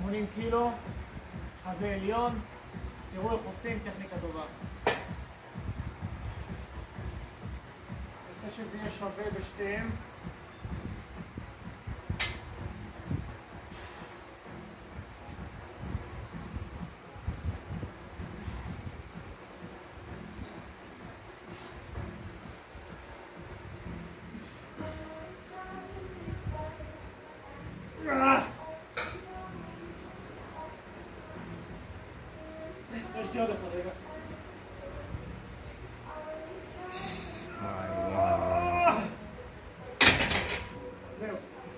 80 קילו, חזה עליון, תראו איך עושים, טכניקה טובה. נעשה שזה יהיה שווה בשתיהם. יש לי עוד אחד רגע.